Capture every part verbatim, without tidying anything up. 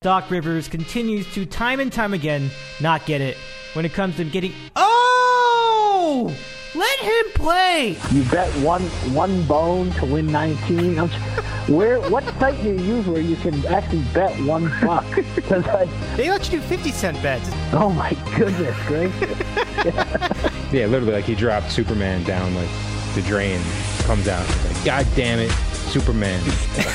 Doc Rivers continues to time and time again not get it when it comes to getting. Oh! Let him play! You bet one one bone to win nineteen. I'm, where? What site do you use where you can actually bet one buck? Because I, They let you do fifty cent bets. oh my goodness gracious! Yeah, literally, like he dropped Superman down like the drain, comes out, like, God damn it, Superman.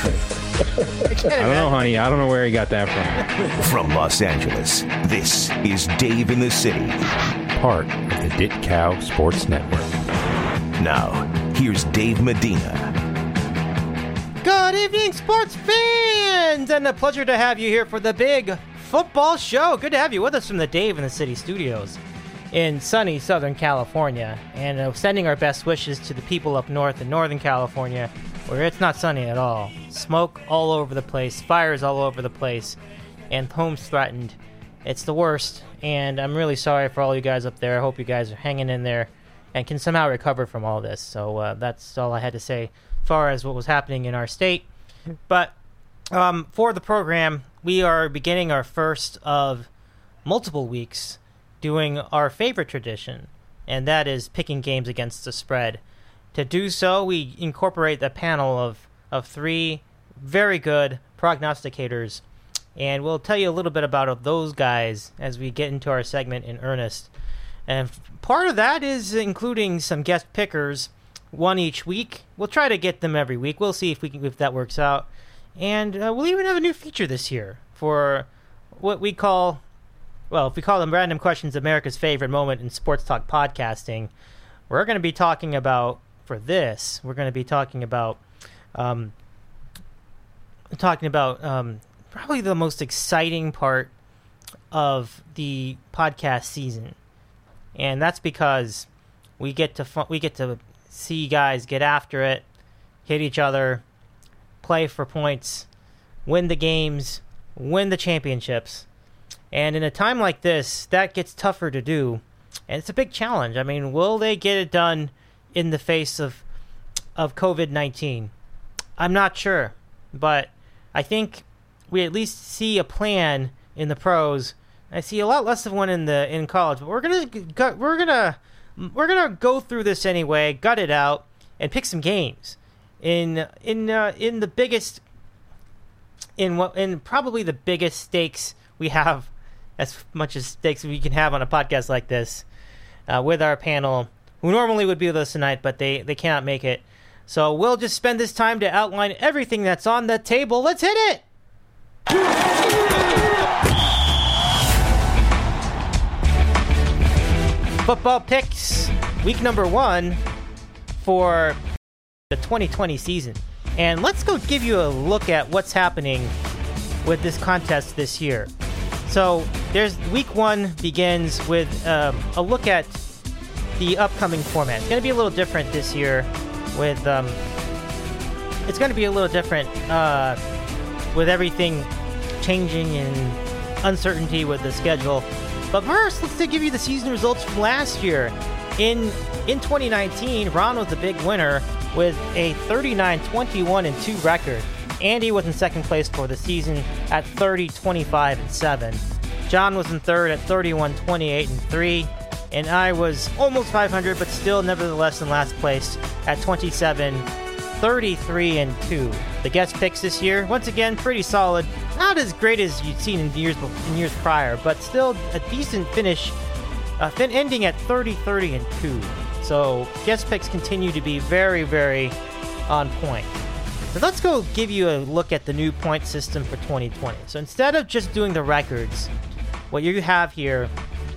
I don't know, honey. I don't know where he got that from. From Los Angeles, this is Dave in the City. Part of the Dit Cow Sports Network. Now, here's Dave Medina. Good evening, sports fans! And a pleasure to have you here for the big football show. Good to have you with us from the Dave in the City studios in sunny Southern California. And uh, sending our best wishes to the people up north in Northern California, where it's not sunny at all. Smoke all over the place, fires all over the place, and homes threatened. It's the worst, and I'm really sorry for all you guys up there. I hope you guys are hanging in there and can somehow recover from all this. So uh, that's all I had to say as far as what was happening in our state. But um, for the program, we are beginning our first of multiple weeks doing our favorite tradition, and that is picking games against the spread. To do so, we incorporate the panel of, of three very good prognosticators, and we'll tell you a little bit about those guys as we get into our segment in earnest. And part of that is including some guest pickers, one each week. We'll try to get them every week. We'll see if we can, if that works out. And uh, we'll even have a new feature this year for what we call, well, if we call them Random Questions, America's favorite moment in sports talk podcasting. We're going to be talking about, for this, we're going to be talking about, um, talking about um, probably the most exciting part of the podcast season, and that's because we get to fu- we get to see guys get after it, hit each other, play for points, win the games, win the championships, and in a time like this, that gets tougher to do, and it's a big challenge. I mean, will they get it done in the face of of covid nineteen? I'm not sure, but I think we at least see a plan in the pros. I see a lot less of one in the in college, but we're gonna we're gonna we're gonna go through this anyway, gut it out, and pick some games in in uh, in the biggest in what in probably the biggest stakes we have, as much as stakes we can have on a podcast like this, uh, with our panel, who normally would be with us tonight, but they, they cannot make it. So we'll just spend this time to outline everything that's on the table. Let's hit it! Football picks, week number one for the twenty twenty season. And let's go give you a look at what's happening with this contest this year. So there's week one begins with um, a look at the upcoming format. It's going to be a little different this year with um it's going to be a little different uh with everything changing and uncertainty with the schedule. But first, let's give you the season results from last year. In in twenty nineteen, Ron was the big winner with a thirty-nine twenty-one and two record. Andy was in second place for the season at thirty twenty-five and seven. John was in third at thirty-one twenty-eight and three. And I was almost five hundred, but still nevertheless in last place at twenty-seven thirty-three and two. The guest picks this year, once again, pretty solid. Not as great as you'd seen in years in years prior, but still a decent finish, uh, fin- ending at thirty thirty and two. So guest picks continue to be very, very on point. So let's go give you a look at the new point system for twenty twenty. So instead of just doing the records, what you have here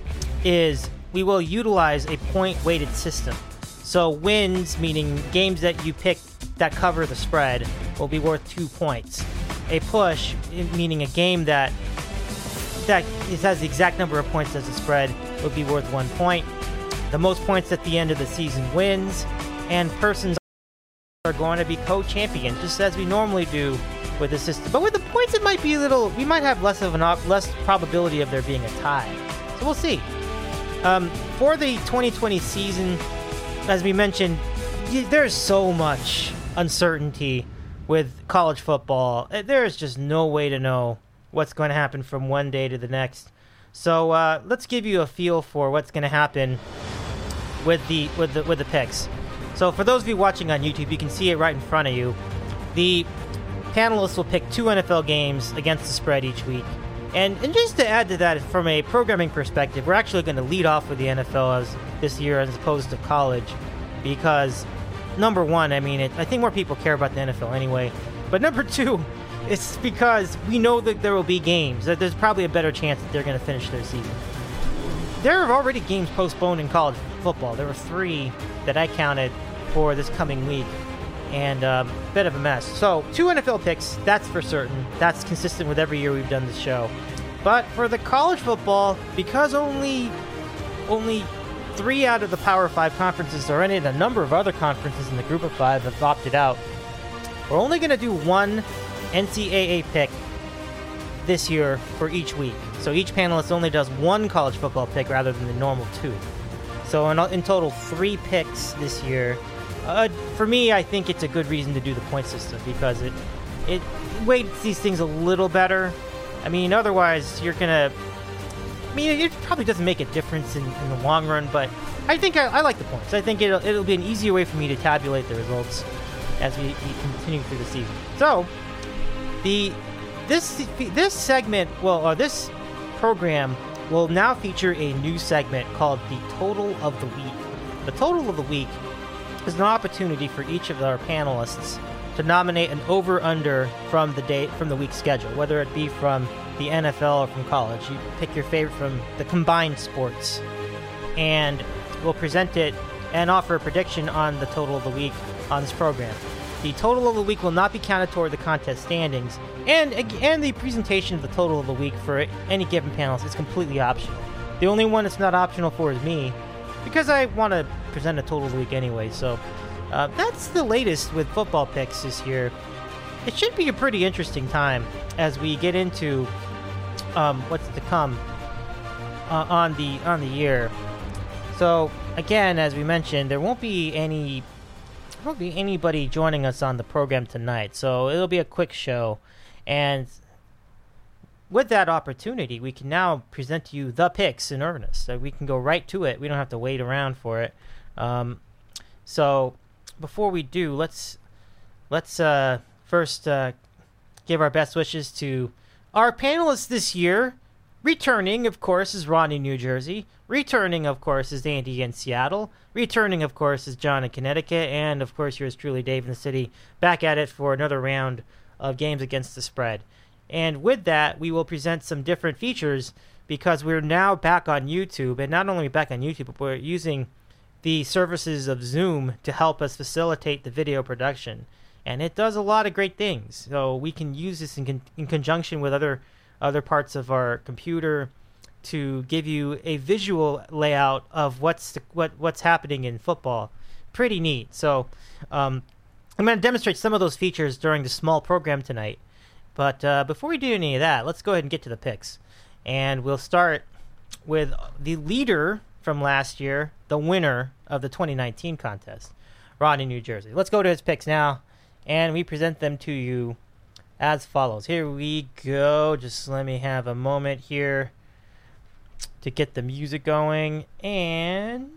is we will utilize a point-weighted system. So wins, meaning games that you pick that cover the spread, will be worth two points. A push, meaning a game that that it has the exact number of points as the spread, would be worth one point. The most points at the end of the season wins, and persons are going to be co-champions, just as we normally do with the system. But with the points, it might be a little. We might have less of an op- less probability of there being a tie. So we'll see. Um, for the twenty twenty season, as we mentioned, there's so much uncertainty with college football. There's just no way to know what's going to happen from one day to the next. So uh, let's give you a feel for what's going to happen with the with the with the picks. So for those of you watching on YouTube, you can see it right in front of you. The panelists will pick two N F L games against the spread each week. And, and just to add to that, from a programming perspective, we're actually going to lead off with the N F L as, this year as opposed to college. Because, number one, I mean, it, I think more people care about the N F L anyway. But number two, it's because we know that there will be games. That there's probably a better chance that they're going to finish their season. There are already games postponed in college football. There were three that I counted for this coming week. And a um, bit of a mess. So, two N F L picks, that's for certain. That's consistent with every year we've done this show. But for the college football, because only only three out of the Power Five conferences are in it, a number of other conferences in the Group of Five have opted out, we're only going to do one N C double A pick this year for each week. So each panelist only does one college football pick rather than the normal two. So in, in total, three picks this year. Uh, for me, I think it's a good reason to do the point system because it it weights these things a little better. I mean, otherwise, you're going to... I mean, it probably doesn't make a difference in, in the long run, but I think I, I like the points. I think it'll, it'll be an easier way for me to tabulate the results as we, we continue through the season. So, the this this segment, well, or this program will now feature a new segment called the Total of the Week. The Total of the Week is an opportunity for each of our panelists to nominate an over-under from the day from the week's schedule, whether it be from the N F L or from college. You pick your favorite from the combined sports, and we'll present it and offer a prediction on the total of the week on this program. The total of the week will not be counted toward the contest standings, and and the presentation of the total of the week for any given panelist is completely optional. The only one it's not optional for is me, because I want to present a total of the week anyway. So uh, that's the latest with football picks this year. It should be a pretty interesting time as we get into um, what's to come uh, on the on the year. So again, as we mentioned, there won't be any there won't be anybody joining us on the program tonight. So it'll be a quick show, and with that opportunity, we can now present to you the picks in earnest. So we can go right to it. We don't have to wait around for it. Um, so before we do, let's let's uh, first uh, give our best wishes to our panelists this year. Returning, of course, is Ron in New Jersey. Returning, of course, is Andy in Seattle. Returning, of course, is John in Connecticut. And, of course, yours truly, Dave in the city, back at it for another round of games against the spread. And with that, we will present some different features because we're now back on YouTube. And not only back on YouTube, but we're using the services of Zoom to help us facilitate the video production. And it does a lot of great things. So we can use this in, con- in conjunction with other other parts of our computer to give you a visual layout of what's the, what what's happening in football. Pretty neat. So um, I'm going to demonstrate some of those features during the small program tonight. But uh, before we do any of that, let's go ahead and get to the picks. And we'll start with the leader from last year, the winner of the twenty nineteen contest, Ron in New Jersey. Let's go to his picks now, and we present them to you as follows. Here we go. Just let me have a moment here to get the music going. And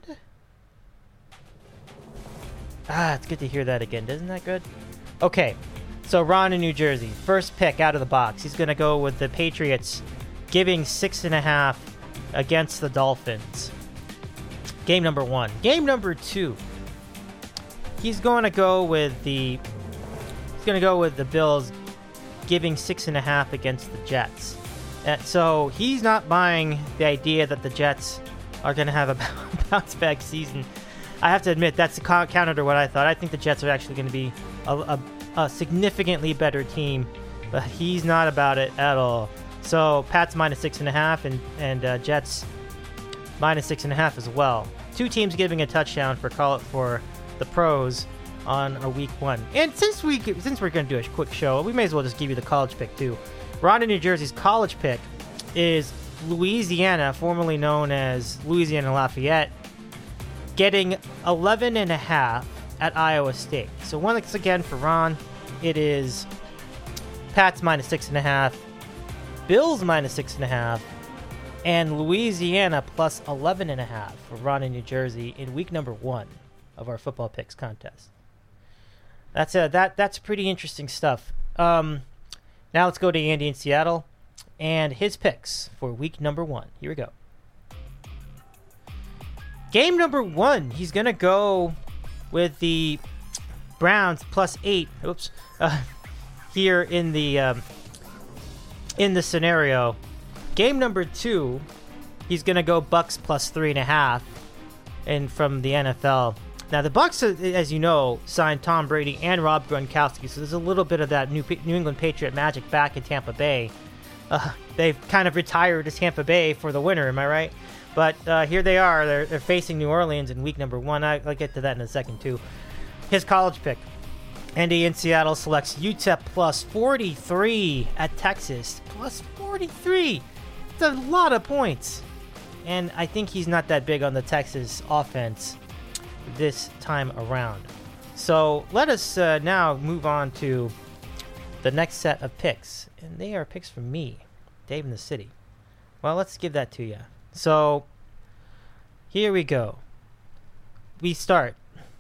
ah, it's good to hear that again. Isn't that good? Okay. So Ron in New Jersey, first pick out of the box. He's going to go with the Patriots giving six and a half against the Dolphins. Game number one. Game number two. He's going to go with the. He's going to go with the Bills giving six and a half against the Jets. And so he's not buying the idea that the Jets are going to have a bounce back season. I have to admit that's the counter to what I thought. I think the Jets are actually going to be a, a a significantly better team, but he's not about it at all. So Pats minus six and a half, and and uh, Jets minus six and a half as well. Two teams giving a touchdown for call it for the pros on a week one. And since we since we're going to do a quick show, we may as well just give you the college pick too. Ron in New Jersey's college pick is Louisiana, formerly known as Louisiana Lafayette, getting eleven and a half at Iowa State. So once again for Ron, it is Pats minus six and a half Bills minus six and a half, and Louisiana plus eleven and a half for Ron in New Jersey in week number one of our football picks contest. That's a, that that's pretty interesting stuff. Um, now let's go to Andy in Seattle and his picks for week number one. Here we go. Game number one, he's going to go with the Browns plus eight. Oops. Uh, here in the um, in the scenario. Game number two, he's going to go Bucks plus three and a half, and from the N F L. Now, the Bucks, as you know, signed Tom Brady and Rob Gronkowski, so there's a little bit of that New, New England Patriot magic back in Tampa Bay. Uh, they've kind of retired as Tampa Bay for the winter, am I right? But uh, here they are. They're, they're facing New Orleans in week number one. I, I'll get to that in a second, too. His college pick. Andy in Seattle selects U T E P plus forty-three at Texas. Plus forty-three. It's a lot of points. And I think he's not that big on the Texas offense this time around. So let us uh, now move on to the next set of picks. And they are picks from me, Dave in the City. Well, let's give that to you. So here we go. We start.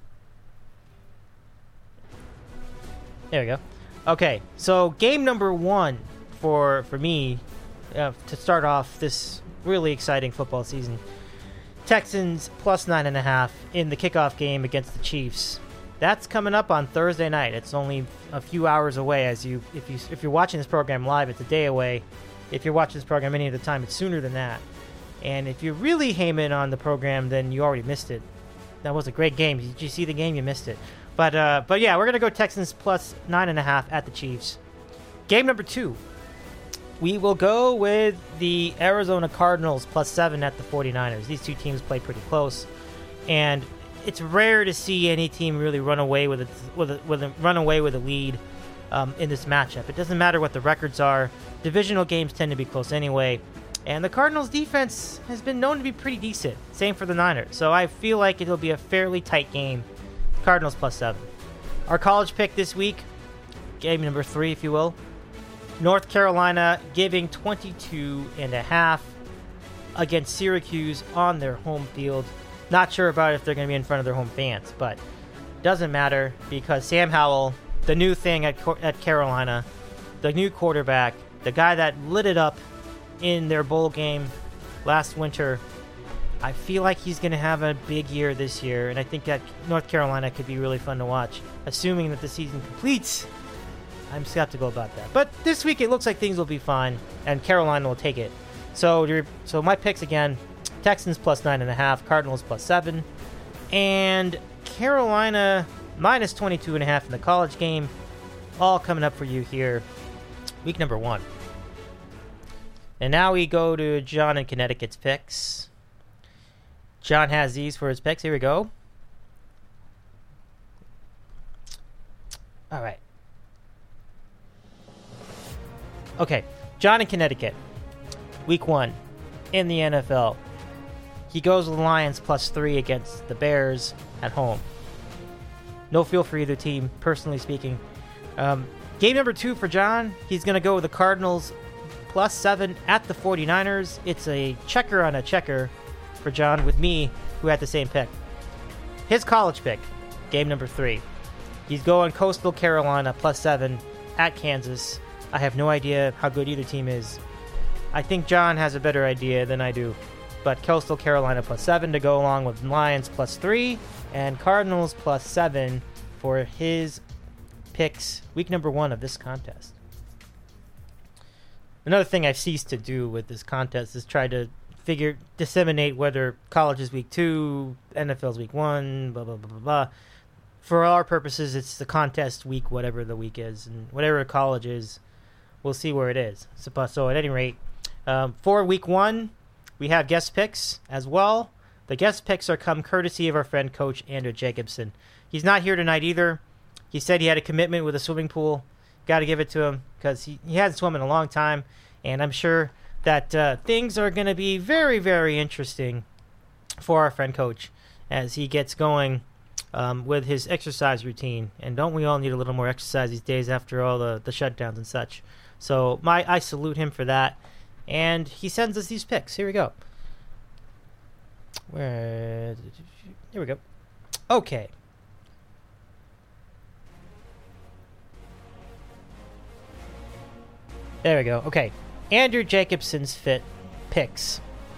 There we go. Okay, so game number one for for me uh, to start off this really exciting football season. Texans plus nine and a half in the kickoff game against the Chiefs. That's coming up on Thursday night. It's only a few hours away. As you, if you, if you're watching this program live, it's a day away. If you're watching this program any other time, it's sooner than that. And if you're really Heyman on the program, then you already missed it. That was a great game. Did you see the game? You missed it. But uh, but yeah, we're gonna go Texans plus nine and a half at the Chiefs. Game number two. We will go with the Arizona Cardinals plus seven at the 49ers. These two teams play pretty close, and it's rare to see any team really run away with a, with a, with a, run away with a lead um, in this matchup. It doesn't matter what the records are. Divisional games tend to be close anyway, and the Cardinals' defense has been known to be pretty decent. Same for the Niners. So I feel like it'll be a fairly tight game. Cardinals plus seven. Our college pick this week, game number three, if you will. North Carolina giving twenty-two and a half against Syracuse on their home field. Not sure about if they're going to be in front of their home fans, but doesn't matter because Sam Howell, the new thing at at Carolina, the new quarterback, the guy that lit it up in their bowl game last winter, I feel like he's going to have a big year this year, and I think that North Carolina could be really fun to watch, assuming that the season completes. I'm skeptical about that. But this week it looks like things will be fine, and Carolina will take it. So so my picks again, Texans plus nine and a half, Cardinals plus seven, and Carolina minus twenty-two and a half in the college game. All coming up for you here, week number one. And now we go to John in Connecticut's picks. John has these for his picks. Here we go. All right. Okay, John in Connecticut, week one in the N F L. He goes with the Lions plus three against the Bears at home. No feel for either team, personally speaking. Um, game number two for John, he's going to go with the Cardinals plus seven at the 49ers. It's a checker on a checker for John with me, who had the same pick. His college pick, game number three. He's going Coastal Carolina plus seven at Kansas. I have no idea how good either team is. I think John has a better idea than I do. But Coastal Carolina plus seven to go along with Lions plus three and Cardinals plus seven for his picks week number one of this contest. Another thing I've ceased to do with this contest is try to figure, disseminate whether college is week two, N F L's week one, blah, blah, blah, blah, blah. For our purposes, it's the contest week, whatever the week is. And whatever college is, we'll see where it is. So, so at any rate, um, for week one, we have guest picks as well. The guest picks are come courtesy of our friend, Coach Andrew Jacobson. He's not here tonight either. He said he had a commitment with a swimming pool. Got to give it to him because he, he hasn't swum in a long time. And I'm sure that uh, things are going to be very, very interesting for our friend Coach as he gets going um, with his exercise routine. And don't we all need a little more exercise these days after all the, the shutdowns and such? So my I salute him for that. And he sends us these picks. Here we go. Where? Here we go. Okay. There we go. Okay. Andrew Jacobson's fit picks.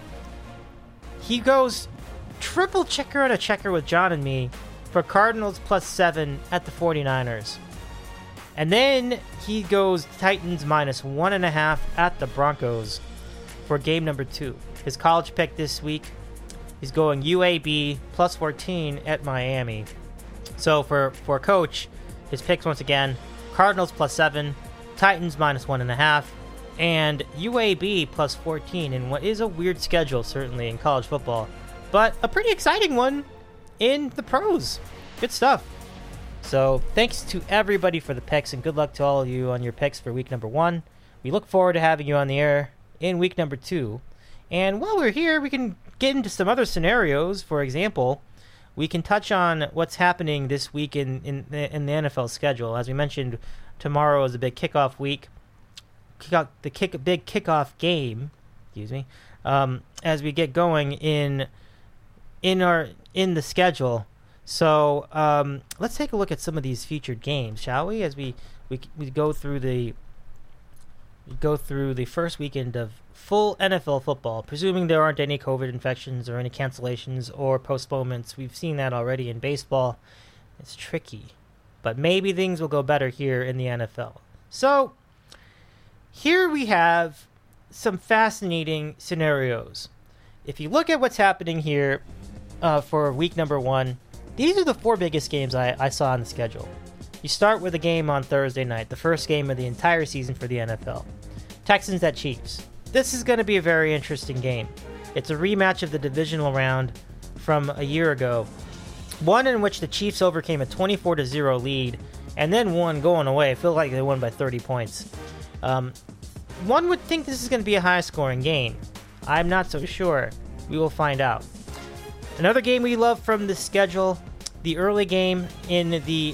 He goes triple checker on a checker with John and me for Cardinals plus seven at the 49ers. And then he goes Titans minus one and a half at the Broncos for game number two. His college pick this week, he's going U A B plus fourteen at Miami. So for, for Coach, his picks once again, Cardinals plus seven, Titans minus one and a half, and U A B plus fourteen in what is a weird schedule, certainly, in college football. But a pretty exciting one in the pros. Good stuff. So thanks to everybody for the picks, and good luck to all of you on your picks for week number one. We look forward to having you on the air in week number two. And while we're here, we can get into some other scenarios. For example, we can touch on what's happening this week in, in, in the N F L schedule. As we mentioned, tomorrow is a big kickoff week. Kick out the kick, big kickoff game, excuse me, um, as we get going in in our in the schedule. So um, let's take a look at some of these featured games, shall we? As we, we we go through the we go through the first weekend of full N F L football, presuming there aren't any COVID infections or any cancellations or postponements. We've seen that already in baseball. It's tricky, but maybe things will go better here in the N F L. So here we have some fascinating scenarios. If you look at what's happening here uh, for week number one, these are the four biggest games I, I saw on the schedule. You start with a game on Thursday night, the first game of the entire season for the N F L. Texans at Chiefs. This is going to be a very interesting game. It's a rematch of the divisional round from a year ago, one in which the Chiefs overcame a twenty-four to zero lead and then won going away. I feel like they won by thirty points. Um, one would think this is going to be a high-scoring game. I'm not so sure. We will find out. Another game we love from the schedule, the early game in the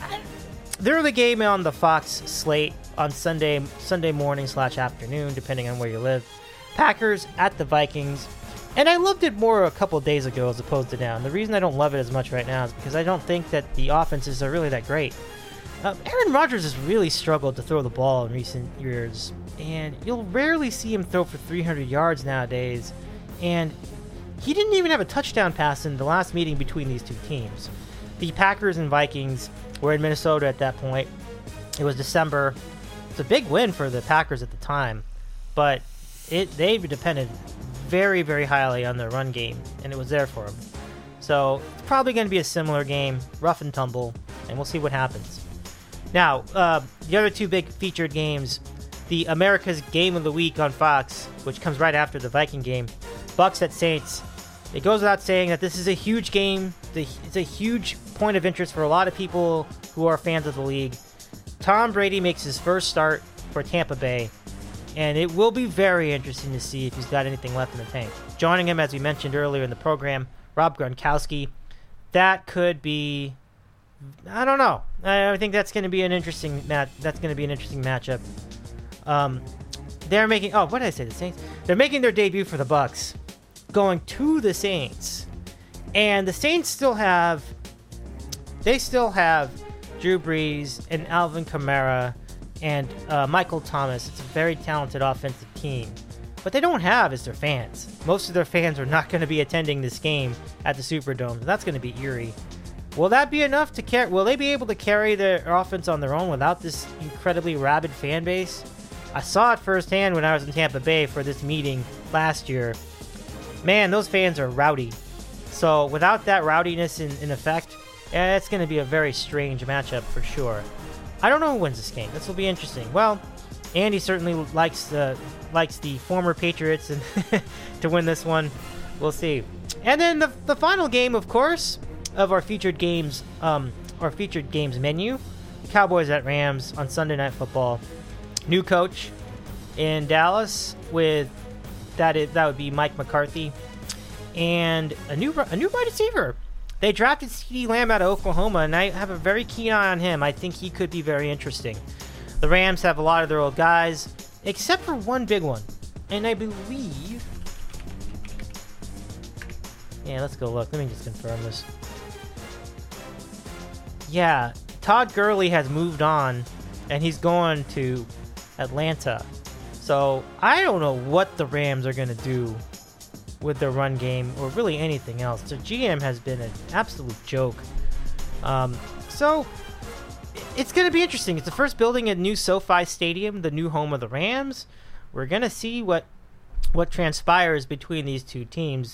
the early game on the Fox slate on Sunday Sunday morning slash afternoon, depending on where you live. Packers at the Vikings. And I loved it more a couple of days ago as opposed to now. And the reason I don't love it as much right now is because I don't think that the offenses are really that great. Uh, Aaron Rodgers has really struggled to throw the ball in recent years, and you'll rarely see him throw for three hundred yards nowadays. And he didn't even have a touchdown pass in the last meeting between these two teams. The Packers and Vikings were in Minnesota at that point. It was December. It's a big win for the Packers at the time, but it they depended very, very highly on their run game, and it was there for them. So it's probably going to be a similar game, rough and tumble, and we'll see what happens. Now, uh, the other two big featured games, the America's Game of the Week on Fox, which comes right after the Viking game, Bucks at Saints. It goes without saying that this is a huge game. It's a huge point of interest for a lot of people who are fans of the league. Tom Brady makes his first start for Tampa Bay, and it will be very interesting to see if he's got anything left in the tank. Joining him, as we mentioned earlier in the program, Rob Gronkowski. That could be, I don't know. I think that's going to be an interesting match. That's going to be an interesting matchup. Um, they're making. Oh, what did I say? The Saints. They're making their debut for the Bucks, going to the Saints, and the Saints still have. They still have Drew Brees and Alvin Kamara and uh, Michael Thomas. It's a very talented offensive team. What they don't have is their fans. Most of their fans are not going to be attending this game at the Superdome. That's going to be eerie. Will that be enough to carry? Will they be able to carry their offense on their own without this incredibly rabid fan base? I saw it firsthand when I was in Tampa Bay for this meeting last year. Man, those fans are rowdy. So without that rowdiness in, in effect, yeah, it's going to be a very strange matchup for sure. I don't know who wins this game. This will be interesting. Well, Andy certainly likes the likes the former Patriots and to win this one. We'll see. And then the the final game, of course, of our featured games, um, our featured games menu, Cowboys at Rams on Sunday Night Football. New coach in Dallas with that is that would be Mike McCarthy, and a new a new wide receiver. They drafted CeeDee Lamb out of Oklahoma, and I have a very keen eye on him. I think he could be very interesting. The Rams have a lot of their old guys, except for one big one. And I believe... Yeah, let's go look. Let me just confirm this. Yeah, Todd Gurley has moved on, and he's going to Atlanta. So I don't know what the Rams are going to do with their run game, or really anything else. Their G M has been an absolute joke. Um, so it's going to be interesting. It's the first building at new SoFi Stadium, the new home of the Rams. We're going to see what what transpires between these two teams.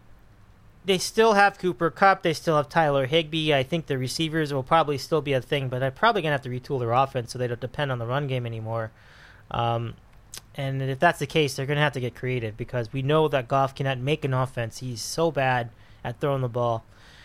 They still have Cooper Kupp. They still have Tyler Higbee. I think the receivers will probably still be a thing, but they're probably going to have to retool their offense so they don't depend on the run game anymore. Um, and if that's the case, they're going to have to get creative because we know that Goff cannot make an offense. He's so bad at throwing the ball.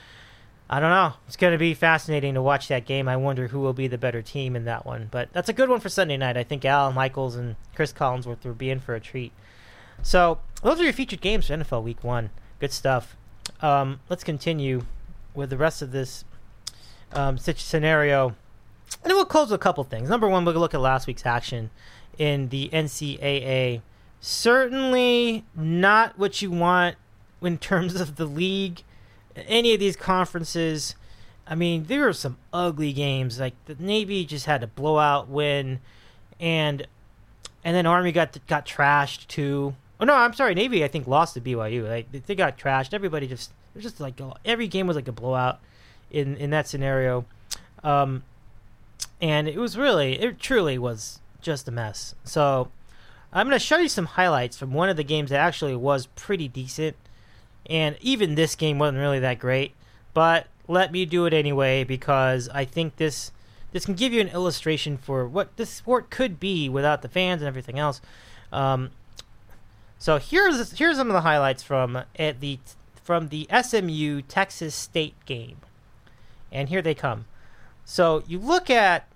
I don't know. It's going to be fascinating to watch that game. I wonder who will be the better team in that one. But that's a good one for Sunday night. I think Al Michaels and Chris Collinsworth will be in for a treat. So those are your featured games for N F L Week one. Good stuff. Um, let's continue with the rest of this um, scenario. And then we'll close with a couple things. Number one, we'll look at last week's action in the N C double A. Certainly not what you want in terms of the league. Any of these conferences, I mean, there were some ugly games. Like the Navy just had a blowout win, and and then Army got got trashed too. Oh no, I'm sorry, Navy I think lost to B Y U. Like they got trashed. Everybody just it was just like every game was like a blowout in in that scenario, um, and it was really it truly was just a mess. So I'm gonna show you some highlights from one of the games that actually was pretty decent. And even this game wasn't really that great, but let me do it anyway because I think this this can give you an illustration for what this sport could be without the fans and everything else. Um, so here's here's some of the highlights from at the from the S M U Texas State game, and here they come. So you look at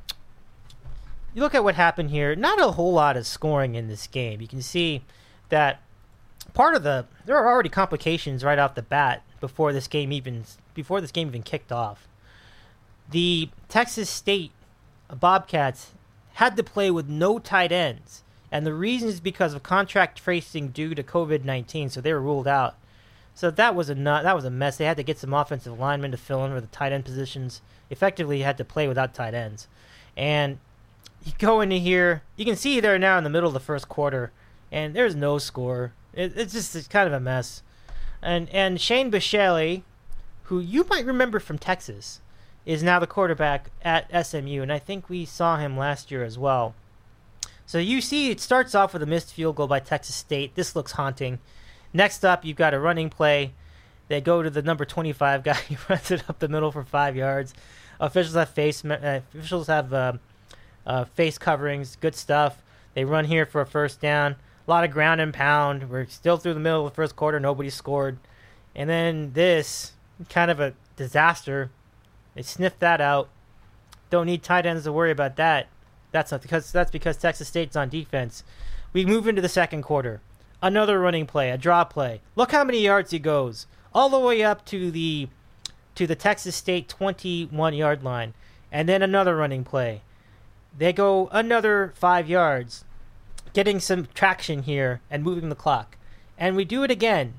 you look at what happened here. Not a whole lot of scoring in this game. You can see that. Part of the there are already complications right off the bat before this game even before this game even kicked off. The Texas State Bobcats had to play with no tight ends, and the reason is because of contract tracing due to COVID nineteen. So they were ruled out. So that was a nut, that was a mess. They had to get some offensive linemen to fill in for the tight end positions. Effectively, you had to play without tight ends, and you go into here. You can see there now in the middle of the first quarter, and there's no score. It, it's just it's kind of a mess. And and Shane Buechele, who you might remember from Texas, is now the quarterback at S M U, and I think we saw him last year as well. So you see it starts off with a missed field goal by Texas State. This looks haunting. Next up, you've got a running play. They go to the number twenty-five guy. He runs it up the middle for five yards. Officials have face uh, officials have uh, uh, face coverings. Good stuff. They run here for a first down. A lot of ground and pound. We're still through the middle of the first quarter. Nobody scored. And then this, kind of a disaster. They sniffed that out. Don't need tight ends to worry about that. That's not because that's because Texas State's on defense. We move into the second quarter. Another running play, a draw play. Look how many yards he goes. All the way up to the to the Texas State twenty-one yard line. And then another running play. They go another five yards. Getting some traction here and moving the clock. And we do it again.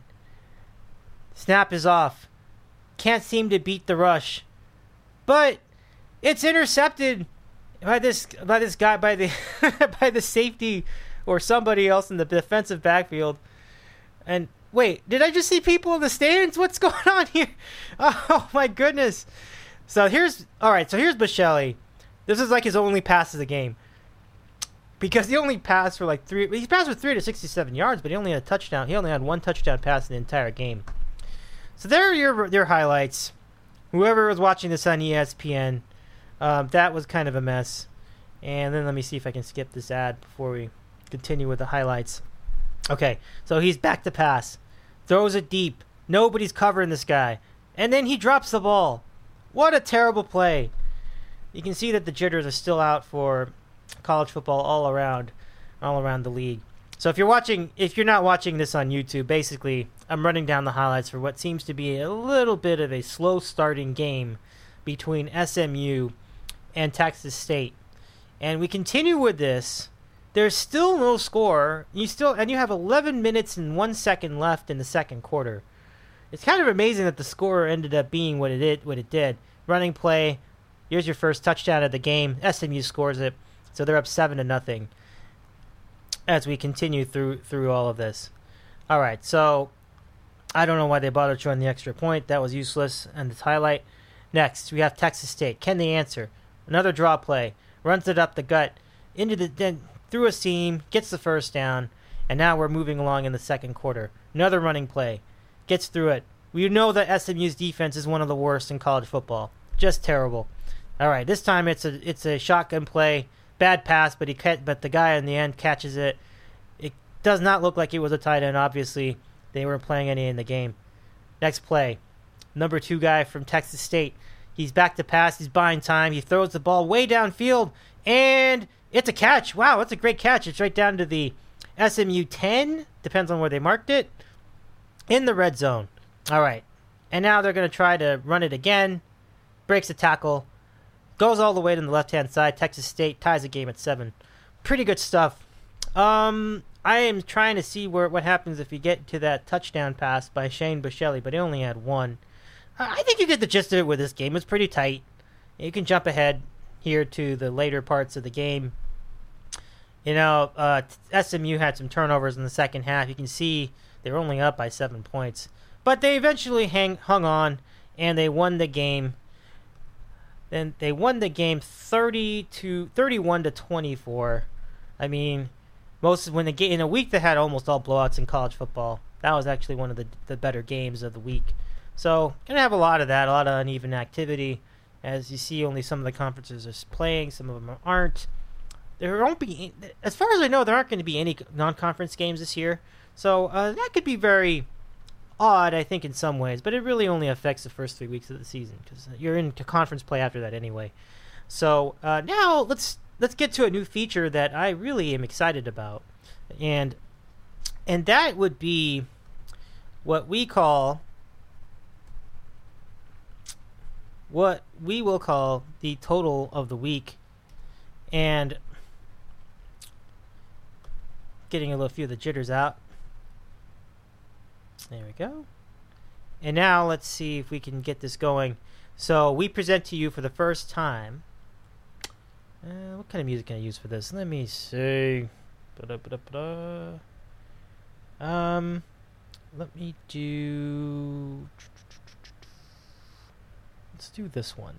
Snap is off. Can't seem to beat the rush. But it's intercepted by this by this guy by the by the safety or somebody else in the defensive backfield. And wait, did I just see people in the stands? What's going on here? Oh my goodness. So here's all right, so here's Buechele. This is like his only pass of the game. Because he only passed for like three. He passed for three hundred sixty-seven yards, but he only had a touchdown. He only had one touchdown pass in the entire game. So there are your your highlights. Whoever was watching this on E S P N, um, that was kind of a mess. And then let me see if I can skip this ad before we continue with the highlights. Okay, so he's back to pass, throws it deep. Nobody's covering this guy, and then he drops the ball. What a terrible play! You can see that the jitters are still out for college football all around all around the league. So if you're watching if you're not watching this on YouTube, basically I'm running down the highlights for what seems to be a little bit of a slow starting game between S M U and Texas State. And we continue with this. There's still no score. You still and you have eleven minutes and one second left in the second quarter. It's kind of amazing that the score ended up being what it did. What it did. Running play. Here's your first touchdown of the game. S M U scores it, so they're up seven to nothing. As we continue through through all of this. All right, so I don't know why they bothered showing the extra point. That was useless. And the highlight. Next, we have Texas State. Can they answer? Another draw play. Runs it up the gut into the then through a seam, gets the first down, and now we're moving along in the second quarter. Another running play. Gets through it. We know that S M U's defense is one of the worst in college football. Just terrible. All right, this time it's a it's a shotgun play. Bad pass, but he but the guy in the end catches it. It does not look like it was a tight end. Obviously, they weren't playing any in the game. Next play. Number two guy from Texas State. He's back to pass. He's buying time. He throws the ball way downfield, and it's a catch. Wow, that's a great catch. It's right down to the S M U ten. Depends on where they marked it. In the red zone. All right. And now they're going to try to run it again. Breaks a tackle. Goes all the way to the left-hand side. Texas State ties the game at seven. Pretty good stuff. Um, I am trying to see where what happens if you get to that touchdown pass by Shane Busheli, but he only had one. I think you get the gist of it with this game. It's pretty tight. You can jump ahead here to the later parts of the game. You know, uh, S M U had some turnovers in the second half. You can see they were only up by seven points. But they eventually hang, hung on, and they won the game. Then they won the game thirty to thirty-one to twenty-four. I mean, most when the game in a week that had almost all blowouts in college football, that was actually one of the the better games of the week. So gonna have a lot of that, a lot of uneven activity. As you see, only some of the conferences are playing, some of them aren't. There won't be, as far as I know, there aren't going to be any non-conference games this year. So uh, that could be very odd, I think, in some ways. But it really only affects the first three weeks of the season because you're into conference play after that anyway. So uh, now let's let's get to a new feature that I really am excited about, and and that would be what we call what we will call the total of the week, and getting a little few of the jitters out. There we go. And now let's see if we can get this going. So we present to you for the first time. Uh, what kind of music can I use for this? Let me see. Ba-da-ba-da-ba-da. Um, let me do. Let's do this one.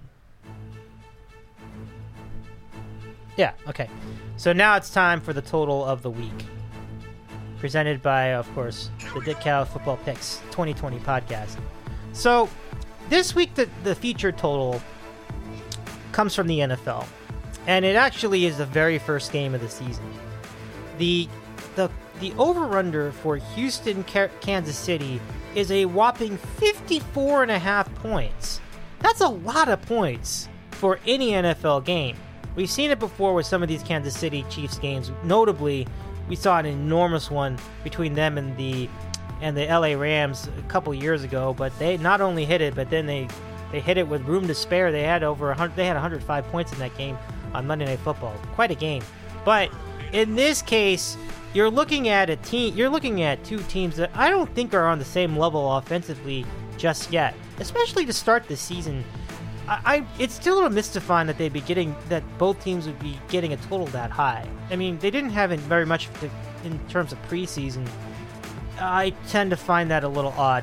Yeah. Okay. So now it's time for the total of the week. Presented by, of course, the Dick Cow Football Picks twenty twenty podcast. So, this week the, the featured total comes from the N F L. And it actually is the very first game of the season. The the the over-under for Houston, Kansas City is a whopping fifty-four and a half points. That's a lot of points for any N F L game. We've seen it before with some of these Kansas City Chiefs games. Notably, we saw an enormous one between them and the and the L A Rams a couple years ago. But they not only hit it, but then they, they hit it with room to spare. They had over one hundred. They had one hundred five points in that game on Monday Night Football. Quite a game. But in this case, you're looking at a team. You're looking at two teams that I don't think are on the same level offensively just yet, especially to start the season. I, it's still a mystifying that they'd be getting that both teams would be getting a total that high. I mean, they didn't have it very much to, in terms of preseason. I tend to find that a little odd.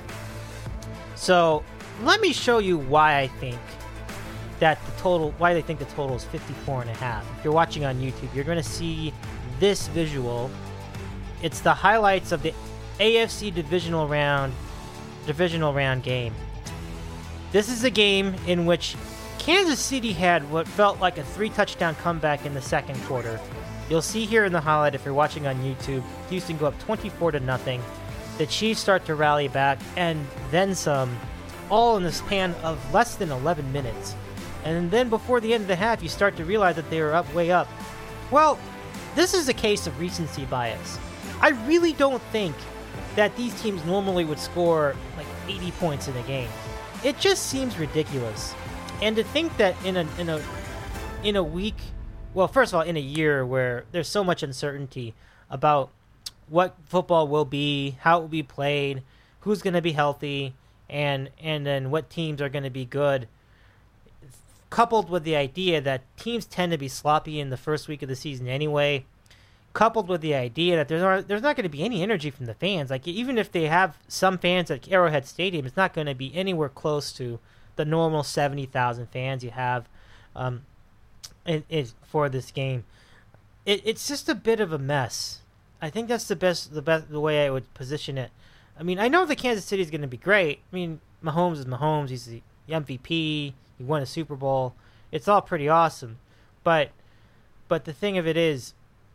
So let me show you why I think that the total, why they think the total is fifty-four and a half. If you're watching on YouTube, you're going to see this visual. It's the highlights of the A F C divisional round, divisional round game. This is a game in which Kansas City had what felt like a three-touchdown comeback in the second quarter. You'll see here in the highlight, if you're watching on YouTube, Houston go up twenty-four to nothing. The Chiefs start to rally back, and then some, all in the span of less than eleven minutes. And then before the end of the half, you start to realize that they were up, way up. Well, this is a case of recency bias. I really don't think that these teams normally would score like eighty points in a game. It just seems ridiculous. And to think that in a in a in a week well, first of all, in a year where there's so much uncertainty about what football will be, how it will be played, who's going to be healthy, and and then what teams are going to be good, coupled with the idea that teams tend to be sloppy in the first week of the season anyway, coupled with the idea that there's not, there's not going to be any energy from the fans. Like, even if they have some fans at Arrowhead Stadium, it's not going to be anywhere close to the normal seventy thousand fans you have um, it, it, for this game. It, it's just a bit of a mess. I think that's the best, the best, the way I would position it. I mean, I know that Kansas City is going to be great. I mean, Mahomes is Mahomes. He's the M V P. He won a Super Bowl. It's all pretty awesome. But, but the thing of it is,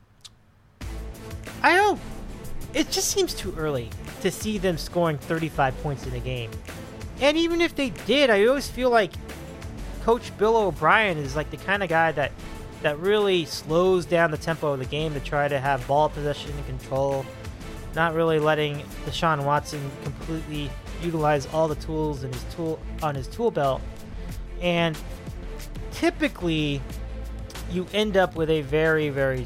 I don't, it just seems too early to see them scoring thirty-five points in a game. And even if they did, I always feel like Coach Bill O'Brien is like the kind of guy that, that really slows down the tempo of the game to try to have ball possession and control, not really letting Deshaun Watson completely utilize all the tools in his tool on his tool belt. And typically, you end up with a very, very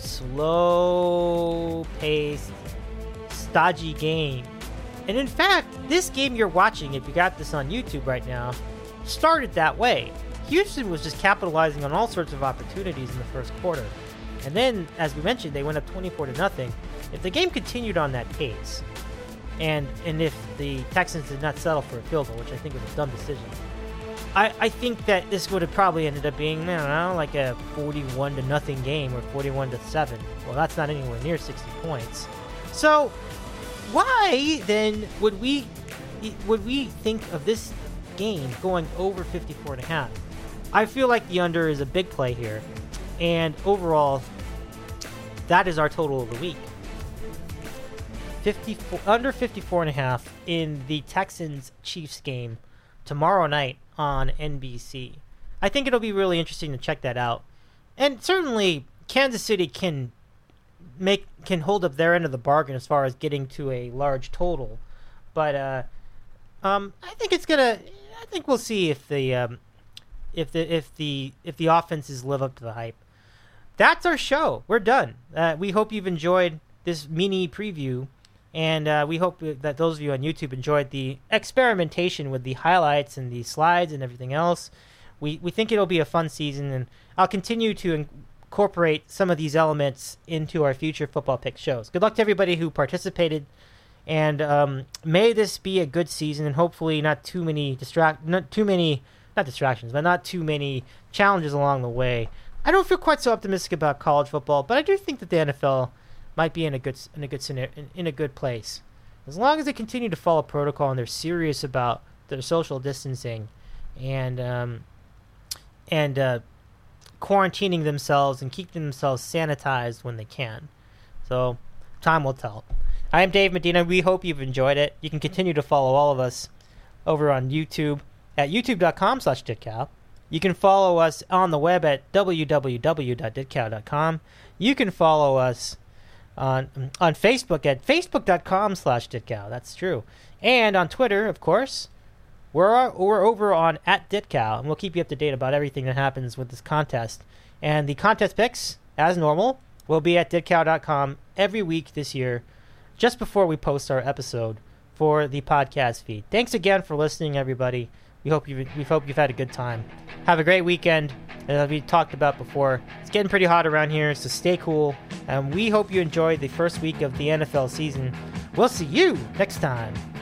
slow-paced, stodgy game. And in fact, this game you're watching, if you got this on YouTube right now, started that way. Houston was just capitalizing on all sorts of opportunities in the first quarter. And then, as we mentioned, they went up twenty-four to nothing. If the game continued on that pace, and and if the Texans did not settle for a field goal, which I think was a dumb decision, I, I think that this would have probably ended up being, I don't know, like a forty-one to nothing game or forty-one to seven. Well, that's not anywhere near sixty points. So, why then would we would we think of this game going over fifty-four and a half? I feel like the under is a big play here, and overall, that is our total of the week. fifty-four under fifty-four and a half in the Texans-Chiefs game tomorrow night on N B C. I think it'll be really interesting to check that out. And certainly Kansas City can make can hold up their end of the bargain as far as getting to a large total. But uh, um, I think it's gonna I think we'll see if the um, if the if the if the offenses live up to the hype. That's our show. We're done. Uh, we hope you've enjoyed this mini preview. And uh, we hope that those of you on YouTube enjoyed the experimentation with the highlights and the slides and everything else. We we think it'll be a fun season, and I'll continue to incorporate some of these elements into our future Football Pick shows. Good luck to everybody who participated, and um, may this be a good season, and hopefully not too many distract, not too many, not distractions, but not too many challenges along the way. I don't feel quite so optimistic about college football, but I do think that the N F L might be in a good in a good scenario, in, in a good place, as long as they continue to follow protocol and they're serious about their social distancing, and um, and uh, quarantining themselves and keeping themselves sanitized when they can. So, time will tell. I am Dave Medina. We hope you've enjoyed it. You can continue to follow all of us over on YouTube at youtube dot com slash ditcow. You can follow us on the web at w w w dot ditcow dot com. You can follow us on on Facebook at facebook dot com slash ditcow. That's true. And on Twitter, of course, we're we're over on at ditcow, and we'll keep you up to date about everything that happens with this contest. And the contest picks, as normal, will be at ditcow dot com every week this year, just before we post our episode for the podcast feed. Thanks again for listening, everybody. We hope you we hope you've had a good time. Have a great weekend. As we talked about before, it's getting pretty hot around here, so stay cool. And we hope you enjoyed the first week of the N F L season. We'll see you next time.